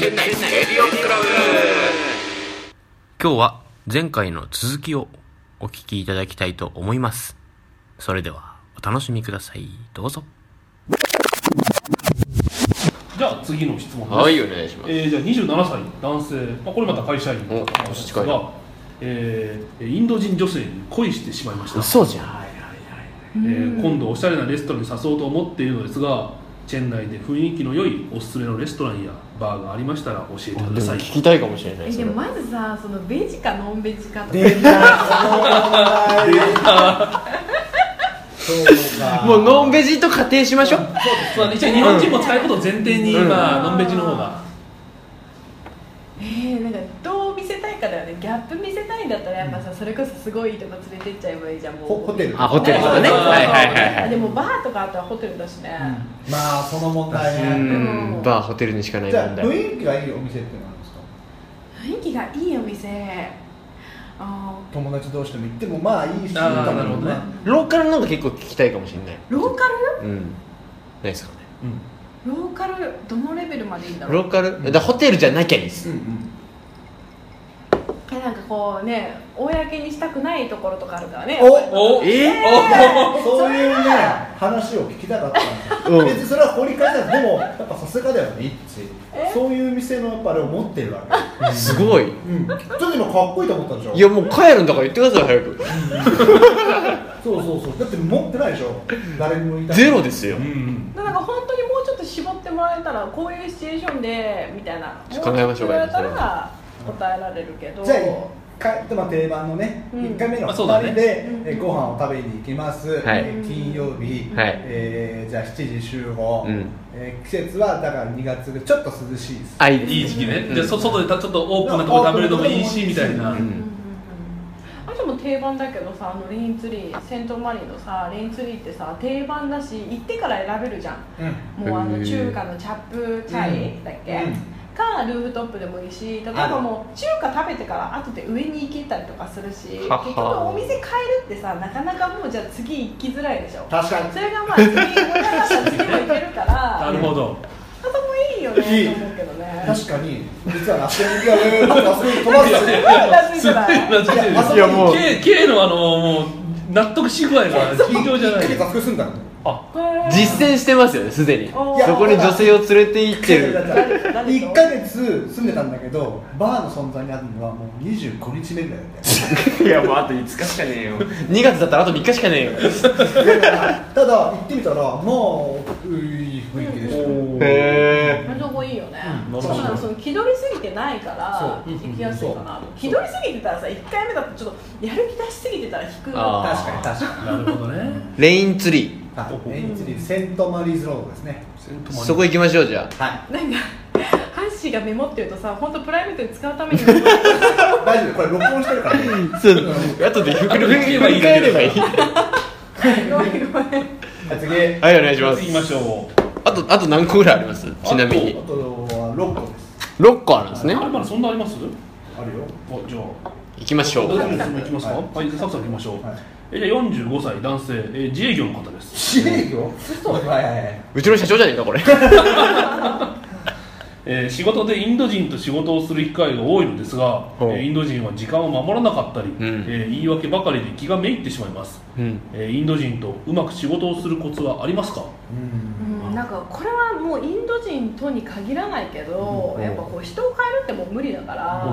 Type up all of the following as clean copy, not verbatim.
店内レディオクラブ。今日は前回の続きをお聞きいただきたいと思います。それではお楽しみください。どうぞ。 じゃあ次の質問です。 はい、お願いします。 じゃあ27歳男性、これまた会社員の方なんですが、インド人女性に恋してしまいました。 そうじゃん。 今度おしゃれなレストランに誘おうと思っているのですが、チェン内で雰囲気の良いおすすめのレストランやバーがありましたら教えてください。 聞きたいかもしれない。 でもまずさ、そのベジかノンベジかとか出たそうか、 もうノンベジと仮定しましょう。 そうだね、一応日本人も使うことを前提に、ノンベジの方がなんかどう見せたいかだよね。ギャップ見せたいんだったらやっぱさ、それこそすごいいいとこ連れてっちゃえばいいじゃん。もうホテル、 ホテルとかね。はいはいはい。 でもバーとかあったらホテルだしね、 まあその問題ね。 バーホテルにしかないじゃあ問題。 雰囲気がいいお店って何ですか？ 雰囲気がいいお店、 友達同士でも行ってもまあいいし、 なるほどね。 ローカルの方が結構聞きたいかもしれない。 ローカル？ ないですかね。 ローカルどのレベルまでいいんだろう。 ローカル、ホテルじゃなきゃいいです。 なんかこうね、公にしたくないところとかあるからね。 そういうね話を聞きたかったんですよ。別にそれは掘り返さない。でもやっぱさすがだよね、そういう店のやっぱあれを持ってるわけ。 すごい。 ちょっと今かっこいいと思ったでしょ。 いやもう帰るんだから言ってください早く。 そうだって持ってないでしょ、誰にも言いたい。 ゼロですよ。 なんか本当にもうちょっと絞ってもらえたら、こういうシチュエーションでみたいな考えましょうか。 もうちょっと言われたら答えられるけど。 じゃあ定番のね、1回目の2人でご飯を食べに行きます、金曜日、じゃあ7時集合、季節はだから2月でちょっと涼しいです。 いい時期ね。じゃあ外でちょっとオープンなところ食べるのもいいしみたいな。 あとも定番だけどさ、レインツリー、セントマリーのさレインツリーってさ定番だし、行ってから選べるじゃん。もう中華のチャップチャイだっけ、かルーフトップでもいいし、例えばもう中華食べてから後で上に行けたりとかするし、結局お店変えるってさ、なかなかもうじゃあ次行きづらいでしょ。 確かに。 それがまあ次盛り上がったら次も行けるからなるほど。 そこもいいよねと思うけどね。 確かに。実はなってる。あそこに止まってる。いやもう K のもう納得し具合が尋常じゃない。 あそこ住んだの。 実践してますよね、すでに。そこに女性を連れて行ってる。 1ヶ月住んでたんだけど、バーの存在にあるのはもう25日目ぐらいだったよ。 いやもうあと5日しかねえよ。2月だったらあと3日しかねえよ。 ただ行ってみたらもういい雰囲気でした。 へそこいいよね。その気取りすぎてないから行きやすいかな。気取りすぎてたらさ、1回目だとちょっとやる気出しすぎてたら引く。 確かに。 なるほどね。 レインツリー。 レインツリーセントマリーズロードですね。 そこ行きましょう。じゃあなんかハッシーがメモってるとさ、本当プライベートに使うために大丈夫、これ録音してるからね。 後で振り返ればいい。 ごめん次、 はい、お願いします。 行きましょう。 あと何個ぐらいあります？ちなみにあとは6個です。 6個あるんですね。 まだそんなあります？ あるよ。 じゃあ行きましょう。 行きますか。はい、サクサク行きましょう。じゃあ45歳男性、自営業の方です。 自営業？ うちの社長じゃねえかこれ。 仕事でインド人と仕事をする機会が多いのですが、インド人は時間を守らなかったり、言い訳ばかりで気がめいってしまいます。インド人とうまく仕事をするコツはありますか？ なんかこれはもうインド人とに限らないけど、やっぱこう人を変えるってもう無理だから、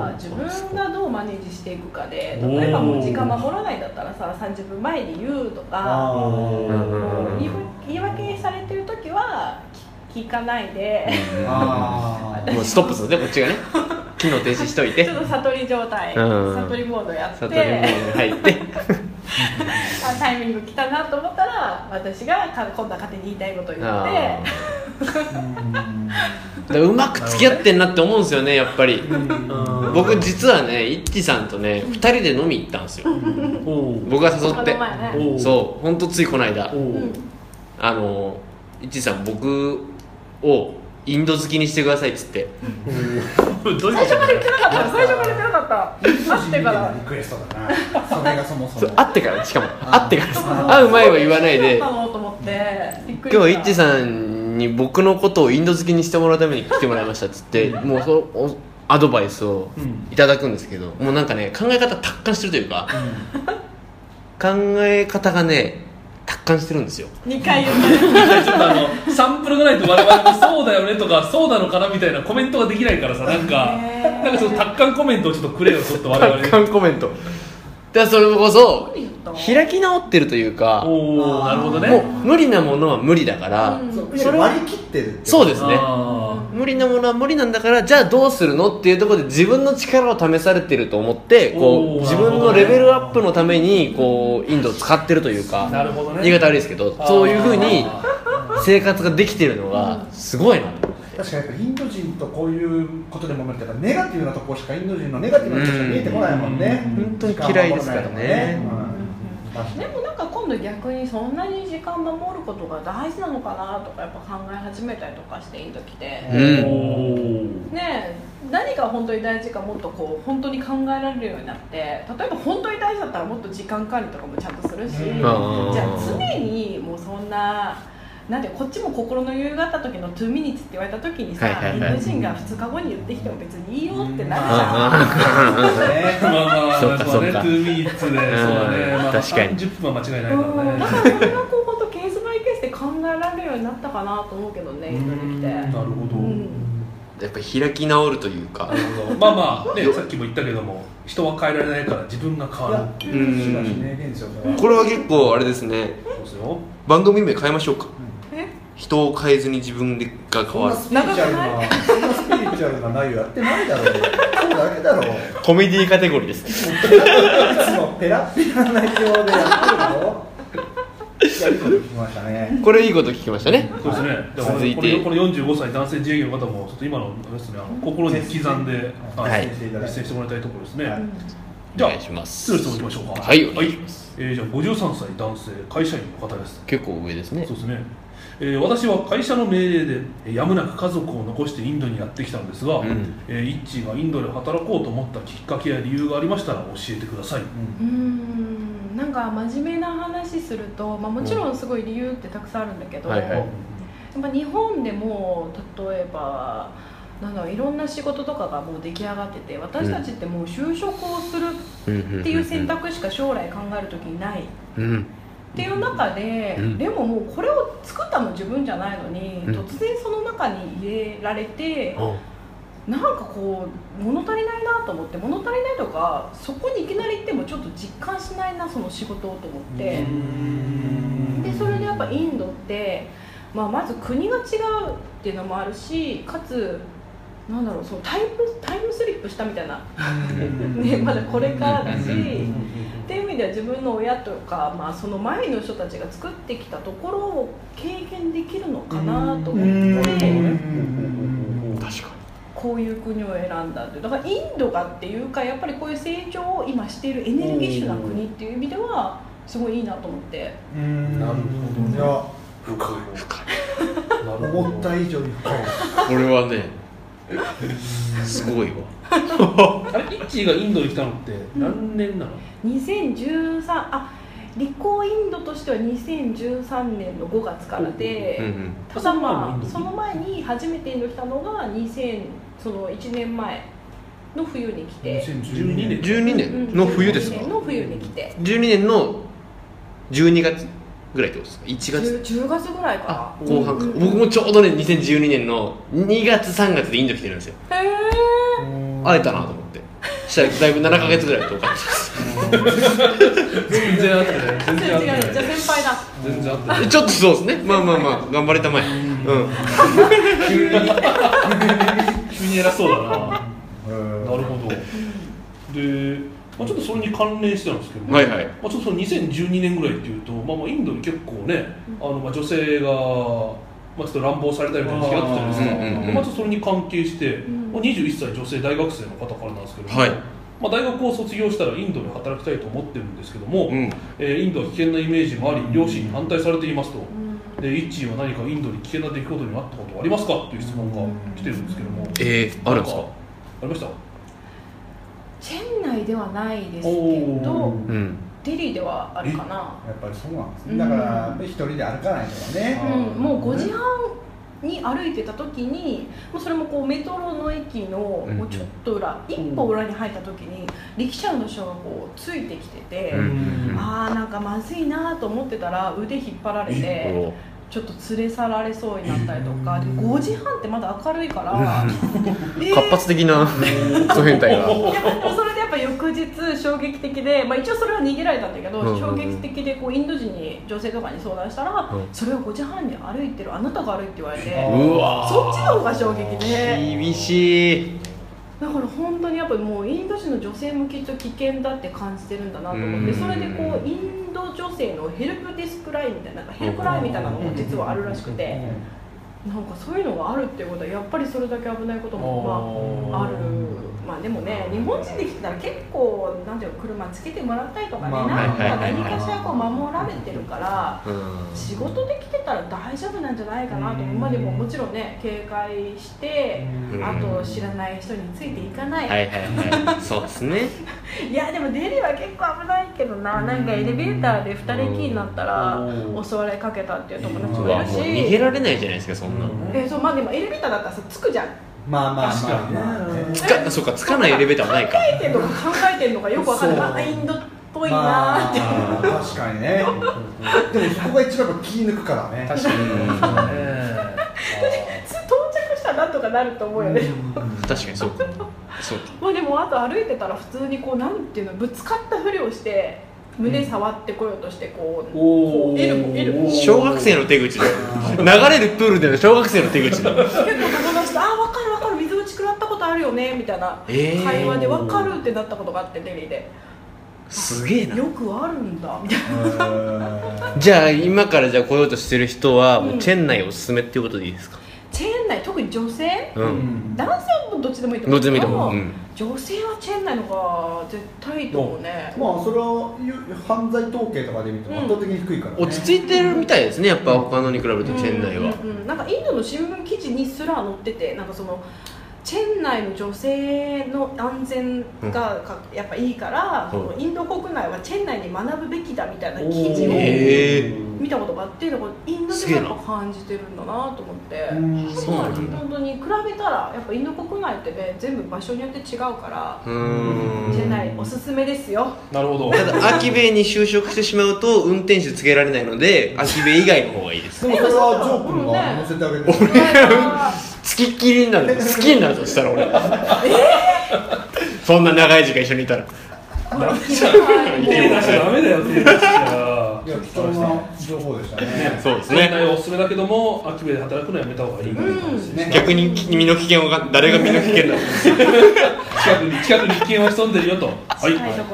自分がどうマネージしていくかで、例えばもう時間守らないだったらさ、30分前に言うとか、言い訳されてる時は聞かないで、 もうストップするね、こっちがね。機能停止しといて、 ちょっと悟り状態、悟りモードやって、 悟りモードに入ってタイミング来たなと思ったら、私が今度は勝手に言いたいことを言ってうまく付き合ってんなって思うんですよね、やっぱり。僕実はね、イッチさんとね、2人で飲み行ったんですよ。僕が誘って、そう、ほんとついこの間、イッチさん僕をインド好きにしてくださいっつって。 最初から言ってなかった。会ってからリクエストだな。それがそもそも会ってから、しかも会ってから、会う前は言わないで、今日イッチさんに僕のことをインド好きにしてもらうために来てもらいましたっつってもうそのアドバイスをいただくんですけど、もうなんかね考え方達観してるというか、考え方がね達観してるんですよ。 2回言ったちょっとサンプルがないと我々もそうだよねとかそうなのかなみたいなコメントができないからさ、なんかちょっと達観コメントをちょっとくれよ、ちょっと我々 達観コメントだからそれこそ開き直ってるというか、 おなるほどね、 もう無理なものは無理だから、 それ割り切ってるってそうですね、無理なものは無理なんだからじゃあどうするのっていうところで自分の力を試されてると思ってこう自分のレベルアップのためにこうインドを使ってるというか、 なるほどね、 言い方悪いですけどそういう風に生活ができてるのがすごいなと。 確かにやっぱインド人とこういうことでもめるとネガティブなところしかインド人のネガティブなところしか見えてこないもんね。 本当に嫌いですからね。 でもなんか今度逆にそんなに時間守ることが大事なのかなとかやっぱ考え始めたりとかしてインド来て、ね何が本当に大事かもっとこう本当に考えられるようになって、例えば本当に大事だったらもっと時間管理とかもちゃんとするし、じゃあ常にもうそんななんでこっちも心の余裕があった時の2 minutes って言われた時にさ、インド人が2日後に言ってきても別にいいよってなるじゃん。 そうかそうか、2 minutes でそうだね、まあ30分は間違いないからね。 だからそれがこう本当ケースバイケースで考えられるようになったかなと思うけどね、インドに来て。 なるほど。 やっぱり開き直るというか、 まあまあね、さっきも言ったけども人は変えられないから自分が変わるっていう。 これは結構あれですね、番組名変えましょうか。人を変えずに自分が変わる。 そんなスピリチュアルな内容やってないだろう。そうだけだろう。 コメディカテゴリーです。 いつもペラペラな内容でやってるの。いいこと聞きましたね。 これいいこと聞きましたね。 そうですね。続いてこの45歳男性自営業の方もちょっと今のですね、心に刻んで実践してもらいたいところですね。じゃあ次の質問いきましょうか。 はい。じゃあ 53歳男性会社員の方です。 結構上ですね。 そうですね。私は会社の命令でやむなく家族を残してインドにやってきたのですが、イッチーがインドで働こうと思ったきっかけや理由がありましたら教えてください。 なんか真面目な話すると、もちろんすごい理由ってたくさんあるんだけど、やっぱ日本でも例えばいろんな仕事とかがもう出来上がってて、私たちってもう就職をするっていう選択しか将来考えるときにない。っていう中で、でももうこれを作ったの自分じゃないのに、突然その中に入れられて、なんかこう物足りないなと思って、物足りないとかそこにいきなり行ってもちょっと実感しないなその仕事をと思って、でそれでやっぱインドって、まず国が違うっていうのもあるし、かつそうタイムスリップしたみたいなね、まだこれからだしっていう意味では自分の親とか、その前の人たちが作ってきたところを経験できるのかなと思って、 確かにこういう国を選んだって。だからインドがっていうか、やっぱりこういう成長を今しているエネルギッシュな国っていう意味ではすごいいいなと思って。 なるほど。 いや深い思った以上に深い。 これはねすごいわ。 あれ、イッチーがインドに来たのって何年なの ？2013、立候インドとしては2013年の5月からで、ただその前に初めてインド来たのがその1年前の冬に来て、 12年の冬ですか？ 12年の冬に来て、 12年の12月ぐらいってことですか？1月 10月ぐらいかな、後半か。僕もちょうどね2012年の2月3月でインド来てるんですよ。会えたなと思って、したらだいぶ7ヶ月ぐらい遠かったです。 全然会ってない。 全然違う。じゃあ先輩だ。 全然会ってない。 ちょっとそうですね。まあ頑張りたまえ。 急に偉そうだな。なるほど。で、ちょっとそれに関連してなんですけど、ちょっとその2012年ぐらいっていうと、インドに結構ね、女性がちょっと乱暴されたりみたいな時期あったじゃないですか。ちょっとそれに関係して、21歳女性大学生の方からなんですけども、大学を卒業したらインドで働きたいと思ってるんですけども、インドは危険なイメージもあり、両親に反対されていますと。で、イッチーは何かインドに危険な出来事にあったことはありますかっていう質問が来てるんですけども。 あるんですか？ ありました？ チェン内ではないですけど、デリーではあるかな。 やっぱりそうなんですね。だから一人で歩かないとかね。 もう5時半に歩いてた時に、もうそれもこうメトロの駅のもうちょっと裏、一歩裏に入った時に力車の人がこうついてきてて、ああなんかまずいなと思ってたら腕引っ張られてちょっと連れ去られそうになったりとか、で5時半ってまだ明るいから活発的なそう変態がそれでやっぱ翌日衝撃的で、一応それは逃げられたんだけど、衝撃的でこうインド人に女性とかに相談したら、それを5時半に歩いてるあなたが悪いって言われて、 うわそっちの方が衝撃で、 厳しい。 だから本当にやっぱりもうインド人の女性もきっと危険だって感じてるんだなと思って、それでこうインド女性のヘルプディスクラインみたいな、ヘルプラインみたいなのも実はあるらしくて、なんかそういうのがあるっていうことはやっぱりそれだけ危ないこともある。でもね、日本人で来てたら結構なんていうの、車つけてもらったりとかね、何かしらこう守られてるから、仕事で来てたら大丈夫なんじゃないかなと思う。でももちろんね、警戒してあと知らない人についていかない。 そうですね。 いやでもデリは結構危ないけどな、なんかエレベーターで2人きりになったら襲われかけたっていう友達もいるし、 逃げられないじゃないですかそんな。 そうでもエレベーターだったらさ着くじゃん。 そうか、つかないエレベーターはないか。 考えてんのか考えてんのかよくわかんない。インドっぽいなって。 確かにね。でもそこが一番気抜くからね。 確かに。 到着したらなんとかなると思うよね。 確かにそうか。 でもあと歩いてたら普通にこうなんていうの、ぶつかったふりをして胸触ってこようとしてこうエルボ小学生の手口だよ。流れるプールでの小学生の手口だよ。 結構友達と分かる分かる、水落ち食らったことあるよねみたいな会話で分かるってなったことがあって、デリーで。 すげえな。 よくあるんだみたいな。 じゃあ今から来ようとしてる人はもうチェン内おすすめっていうことでいいですか？ チェーン内、特に女性、男性もどっちでもいいと思う。 どっちでもいいと思う。 女性はチェーン内の方が絶対いいと思うね。 それは犯罪統計とかで見ても圧倒的に低いからね。 落ち着いてるみたいですね、やっぱ他のに比べるとチェーン内は。 なんかインドの新聞記事にすら載ってて、なんかそのチェン内の女性の安全がやっぱいいから、インド国内はチェン内に学ぶべきだみたいな記事を見たことがあって、インドでもやっぱ感じてるんだなと思って。本当に比べたらやっぱインド国内ってね、全部場所によって違うから、チェン内おすすめですよ。 なるほど。 ただアキベイに就職してしまうと運転手つけられないので、アキベイ以外の方がいいです。 でもそれはジョー君が乗せてあげる。 俺がつきっきりになる、好きになるとしたら俺そんな長い時間一緒にいたら手出しちゃダメだよ、手出しちゃ。 いや、貴重な情報でしたね。 そうですね。 おすすめだけども、アキベで働くのはやめた方がいい。 逆に身の危険を誰が身の危険だ近くに危険は潜んでるよと。はい。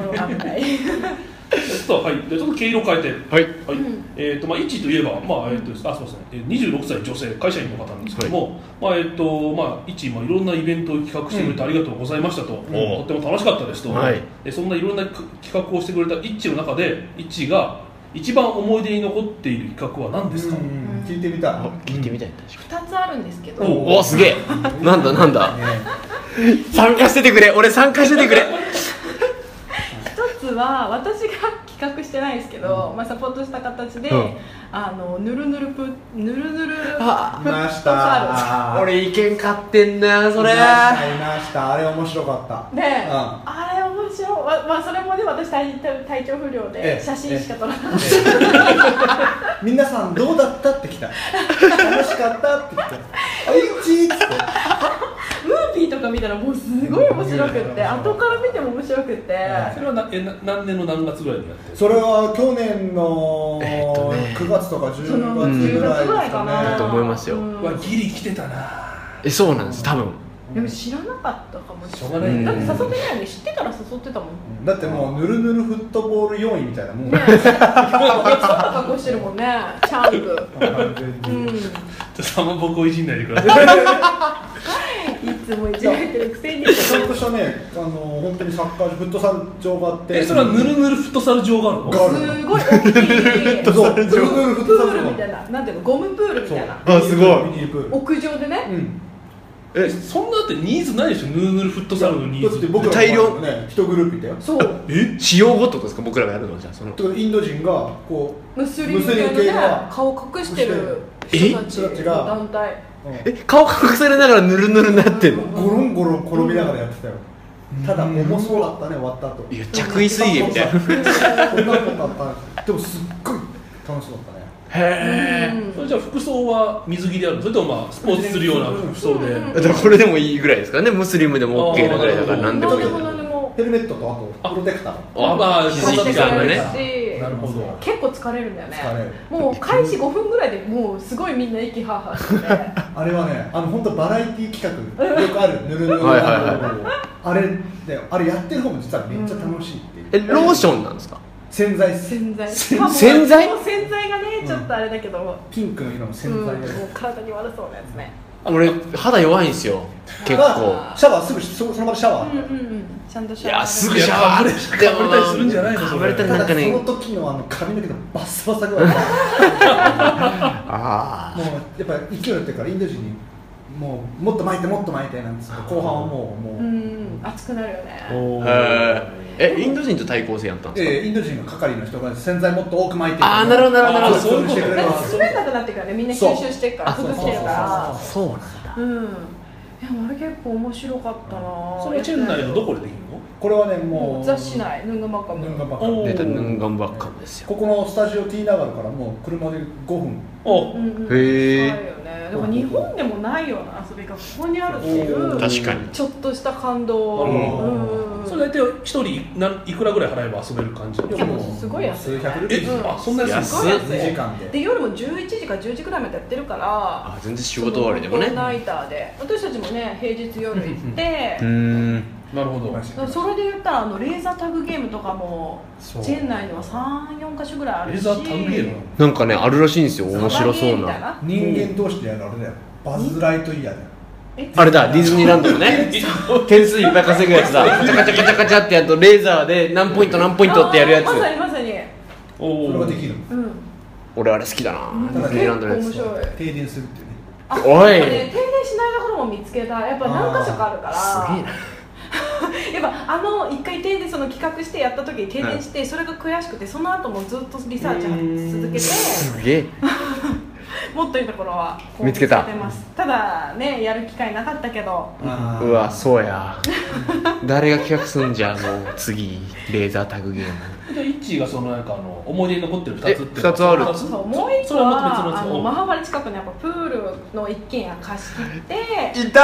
ちょっと毛色変えて、1といえば、そうですね、26歳女性会社員の方なんですけども、1、いろんなイベントを企画してくれてありがとうございましたと、とっても楽しかったですと、そんないろんな企画をしてくれた1の中で、1が一番思い出に残っている企画は何ですか？ 聞いてみたい。 2つあるんですけど。 おお、すげえ。なんだ参加しててくれ、俺参加しててくれ。 一つは私が企画してないですけど、サポートした形で、ぬるぬるフットサル。 俺意見買ってんなそれ。 いました。あれ面白かった。 ね、あれ面白い。それもね、私体調不良で写真しか撮らなかった。 皆さんどうだったって来た。楽しかったって来た。 ムービーとか見たらもうすごい面白くって、後から見ても面白くって。 それは何年の何月ぐらいにやってる？ それは去年の9月とか10月ぐらいかな。 だと思いますよ。 ギリ来てたな。 そうなんです、多分。 でも知らなかったかもしれない。 しょうがない。 だって誘ってないよね。知ってたら誘ってたもん。 だってもうぬるぬるフットボール4位みたいなもん。 ね、そんな格好してるもんね。チャンプ。 ちょっとあんま僕をいじんないでください。 いつもいじられてるくせに。 ちゃんとしたね、本当にサッカーフットサル場があって。 それはぬるぬるフットサル場があるの？ すごい大きい。 ぬるぬるフットサルプールみたいな、なんていうの、ゴムプールみたいな。 すごい。 屋上でね。 そんなだってニーズないでしょ、ぬるぬるフットサルのニーズ。 だって僕ら大量ね、一グループいたよ。 そう。 使用ごとですか、僕らがやるのじゃあその。 インド人がこうムスリム系のね、顔隠してる人たちが団体。 顔隠されながらヌルヌルになってんの？ ゴロンゴロン転びながらやってたよ。ただ重そうだったね、終わった後。 いや、着衣水泳みたいな。 でもすっごい楽しそうだったね。 へそれじゃあ服装は水着であるの？それともまあスポーツするような服装で？ だからこれでもいいぐらいですからね。ムスリムでも OK なぐらいだから何でもいい。 ヘルメットとあとプロテクター。 まあ肘時間がね。 なるほど。 結構疲れるんだよね。もう開始5分ぐらいでもうすごいみんな息ははしてあれはね、本当バラエティ企画よくあるぬるぬるあれで、あれやってる方も実はめっちゃ楽しいっていう。 ローションなんですか？ 洗剤洗剤洗剤がねちょっとあれだけど、 ピンクの色の洗剤もう体に悪そうなやつね。 俺肌弱いんですよ結構。 シャワーすぐその場でシャワー。 ちゃんとシャワー。 いやすぐシャワーかぶれたりするんじゃないの？ かぶれたりなんかね。 その時の髪の毛のバッサバサぐらい。 ああ。 もうやっぱ勢いっていうからインド人にもっと巻いてなんですけど、後半はもう熱くなるよね。 インド人と対抗戦やったんですか？ インド人の係の人が洗剤もっと多く巻いて。 ああ、なるほどなるほど。 そういうこと。 滑らなくなってからね、みんな吸収してるから、服着てるから。 そうなんだ。 でもあれ結構面白かったな。 それチェン内のどこでできるの？ これはね、もう雑誌内、ヌンガンバッカム。 出たヌンガンバッカムですよ。 ここのスタジオ T ナガルからもう車で5分。 へえ。でも日本でもないような遊びがここにあるっていう。 確かに。 ちょっとした感動。 それ大体一人いくらぐらい払えば遊べる感じ？ すごい安い。 数百ルピー。 あ、そんな安い。 2時間で。 で夜も11時か10時くらいまでやってるから。 全然仕事終わりでもね。 ナイターで私たちもね平日夜行って。 なるほど。 それで言ったらレーザータグゲームとかもチェン内には3、4カ所ぐらいあるし。 レーザータグゲームなんかねあるらしいんですよ。面白そうな。 人間同士でやるあれだよ。バズライトイヤーだよ。 あれだ、ディズニーランドのね点数いっぱい稼ぐやつだ。カチャカチャカチャカチャってやるとレーザーで何ポイントってやるやつ。 まさにまさに。 それができる。 俺あれ好きだな。ディズニーランドのやつ。 停電するっていうね。 おい。 停電しないところも見つけた。やっぱ何箇所かあるから。 すげえな。 やっぱ一回停電企画してやった時に停電してそれが悔しくてその後もずっとリサーチ続けてすげえもっといいところは見つけた。 ただねやる機会なかったけど。 うわそうや誰が企画すんじゃもう次レーザータグゲーム。 じゃあイッチーがそのなんか思い出に残ってる2つって 2つある。 そうもう1個はマハバリ近くのやっぱプールの一軒家貸し切っていた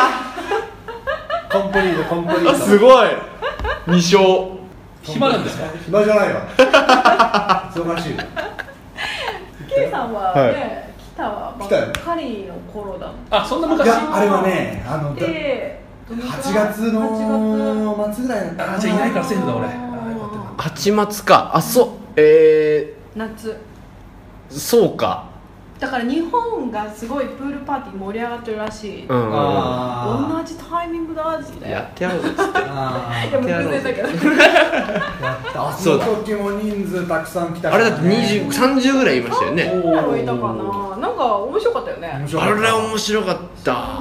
コンプリート。 すごい2勝。 暇なんですか？ 暇じゃないわ。忙しい。 K さんはね来たばっかりの頃だ。 あ、そんな昔？ あれはね8月の末ぐらいだった。 じゃあいないからセーフだ俺。 8月か。あそう夏。 そうか。 だから日本がすごいプールパーティー盛り上がってるらしい。同じタイミングだってやってやろうぜっつって。 いやもう全然だけど。 その時も人数たくさん来た。 あれだって30ぐらいいましたよね。 いたかな。なんか面白かったよね。 あれ面白かった。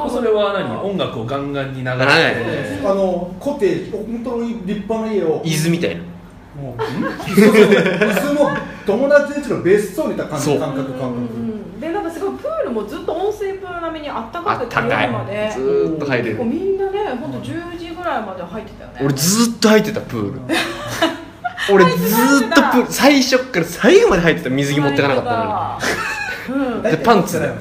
それは何？音楽をガンガンに流して。 コテージ本当に立派な家を。 伊豆みたいな。 もう普通の友達んちの別荘にいた感覚。 でなんかすごいプールもずっと温水プール並みにあったかくて夜までずーっと入れる。 みんなね本当10時ぐらいまで入ってたよね。 俺ずーっと入ってたプール。俺ずーっとプール最初から最後まで入ってた。水着持ってかなかったのに。でパンツで。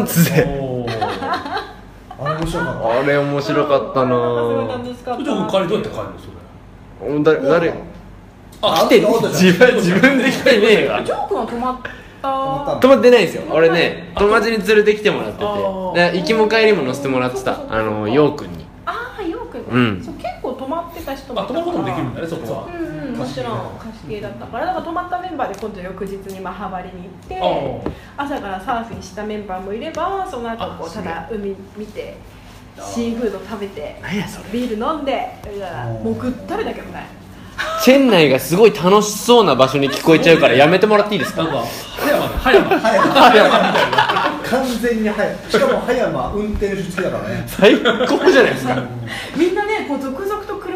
あれ面白かった。 あれ面白かったな。 じゃあ帰りどうやって帰るのそれ？ 誰？来て自分で来てねえが。 ジョー君は泊まってないんですよ。俺ね友達に連れてきてもらってて、行きも帰りも乗せてもらってた。ヨー君に。 ヨー君ね。そう結構泊まってた人もいたから。 泊まることもできるんだねそこは。 もちろん貸し切りだったからだから泊まったメンバーで今度翌日にマハバリに行って朝からサーフィンしたメンバーもいればその後こうただ海見てシーフード食べてビール飲んでもうぐったりだけどね。 チェン内がすごい楽しそうな場所に聞こえちゃうからやめてもらっていいですか？ 葉山みたいな。 完全に葉山。しかも葉山運転手付きだからね。 最高じゃないですか。 みんなねこう続々と車で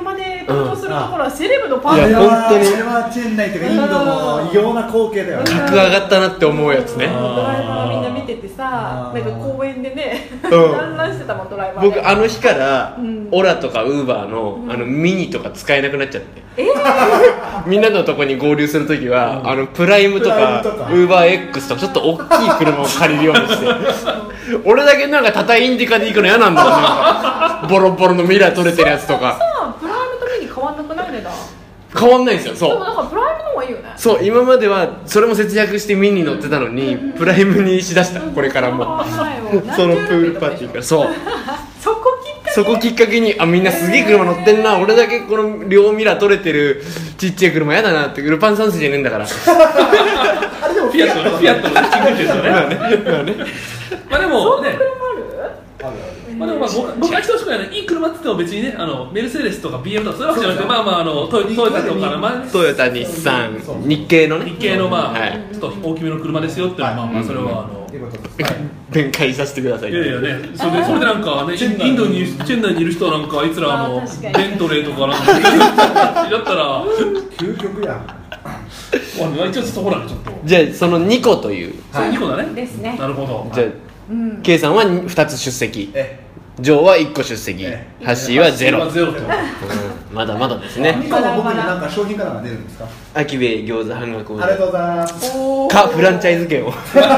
行こうとするところはセレブのパーいティー。 や本当にあれはチェンナイとかインドの異様な光景だよね。 格上がったなって思うやつね。 ドライバーみんな見ててさ、なんか公園でね、 うん団らんしてたもんドライバーで。 僕あの日からうんオラとかウーバーのミニとか使えなくなっちゃって、みんなのとこに合流するときはプライムとかプライムとかウーバー X とかちょっと大きい車を借りるようにして俺だけなんかタタインディカで行くの嫌なんだよ。なんかボロボロのミラー取れてるやつとか。 さあプライムとミニ変わんなくないねだ。 変わんないんですよ。そうでもなんかプライムの方がいいよね。 そう、今まではそれも節約してミニ乗ってたのにプライムにしだした。これからもそのプールパーティーから。そうそこきっかけに、あ、みんなすげえ車乗ってんな、俺だけこの両ミラー取れてるちっちゃい車やだなって。ルパン三世じゃねえんだから。 あれでもフィアットのチングですよね。まあでもね、まあでも僕は等しくないね。いい車って言っても別にね、メルセデスとか BM とかそういうわけじゃなくて、まあまあトヨタとかトヨタ、日産、日系のね、 日系のまあ、 はい、 ちょっと大きめの車ですよっていうのは、まあまあそれは弁解させてください。 いやいやね、それでなんかね、インドにチェンナイにいる人はなんかあいつらベントレーとかなんかだったら究極やん。 一応そこらちょっと。 じゃあその2個という、 そう2個だね。 ですね。 なるほど。 じゃあ、K さんは2つ出席、ジョーは1個出席、ハッシーはゼロ。まだまだですね。 ニコの僕になんか商品からが出るんですか？ 秋部餃子半額。 ありがとうございます。 かフランチャイズ券を。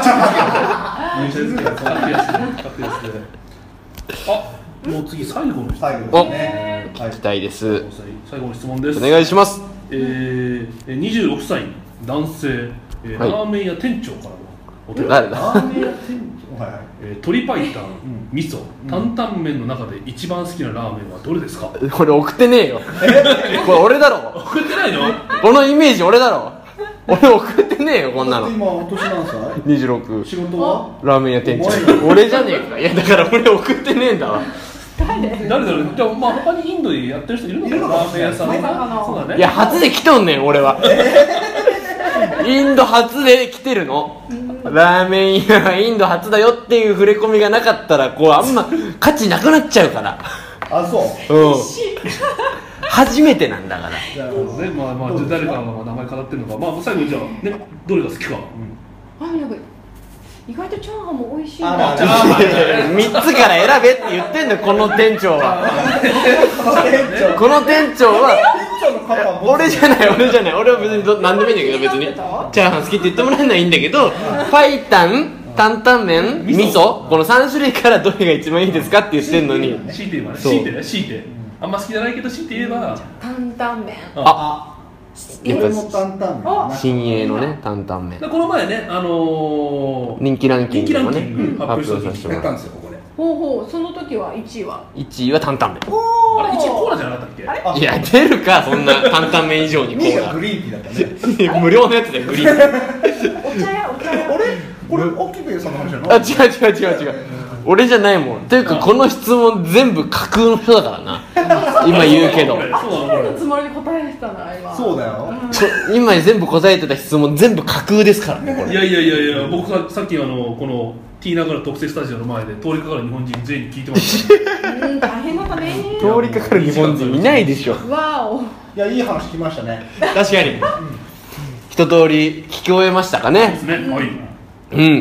あ、もう次最後の質問。 最後ですね。 聞きたいです。 最後の質問です。 お願いします。 26歳男性、ラーメン屋店長からのお手紙。 誰だ？ ラーメン屋店長。はいはい。 鶏白湯、味噌、担々麺の中で一番好きなラーメンはどれですか？ これ送ってねえよ。これ俺だろ。 送ってないの？ このイメージ俺だろ。俺送ってねえよこんなの。 今お年何歳 ？26。 仕事は？ ラーメン屋店長。俺じゃねえか。いやだから俺送ってねえんだわ。 誰だろう。でもまあ他にインドでやってる人いるのかな、ラーメン屋さん。そうだね。 いや初で来とんねん俺は。インド初で来てるの。ラーメン屋がインド初だよっていう触れ込みがなかったらこうあんま価値なくなっちゃうから。 あ、そう。 初めてなんだから。 そうですね。まあまあ誰かが名前語ってるのか。まあ最後にじゃあね、どれが好きか。 なんか意外とチャーハンも美味しい。 3つから選べって言ってんだよこの店長は。この店長は俺じゃない俺は別に何でもいいんだけど、別にチャーハン好きって言ってもらえるのはいいんだけど、パイタン、担々麺、味噌、この3種類からどれが一番いいですかって言ってんのに、 強いて言えばね、強いてあんま好きじゃないけど強いて言えば担々麺。 やっぱ新鋭のね担々麺。 この前ね、 人気ランキングもね発表させてもらったんですよ。ここでその時は1位は 1位は担々麺。 あれ1位コーラじゃなかったっけ？ いや出るかそんな担々麺以上にコーラ。 グリーンティーだったね。 無料のやつだよグリーンティー。 お茶屋これ大きくさんの話じゃない？ 違う俺じゃないもん。というかこの質問全部架空の人だからな。今言うけど誰のつもりで答えてたな今。 そうだよ。 今全部答えてた質問全部架空ですからねこれ。 いや僕がさっきこのティーナガラ特設スタジオの前で通りかかる日本人全員に聞いてました。 大変だったね。 通りかかる日本人いないでしょ。 わお。 いやいい話聞きましたね。 確かに一通り聞き終えましたかね。 ですね。はい。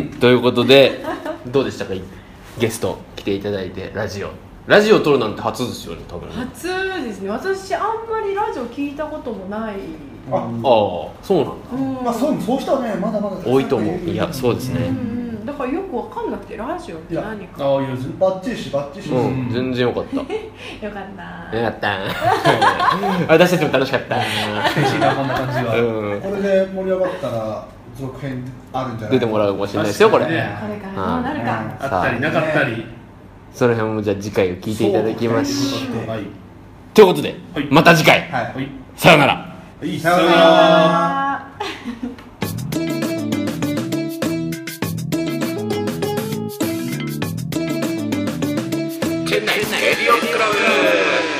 ということでどうでしたか、ゲスト来ていただいて。ラジオ撮るなんて初ですよね多分。 初ですね。私あんまりラジオ聞いたこともない。 ああそうなんだ。 まあそうしたらねまだまだ多いと思う。いやそうですね。 だからよくわかんなくてラジオって何か。 ああいやバッチリし全然よかった。 よかったよかった私たちも楽しかった。 こんな感じが。 これで盛り上がったら続編あるんじゃない？ 出てもらうかもしれないですよこれ。 これからどうなるか。 あったりなかったり。 その辺もじゃあ次回を聞いていただきましょう。 はい。 ということでまた次回さよなら。 さよなら。 チェンナイエリオンクラブ。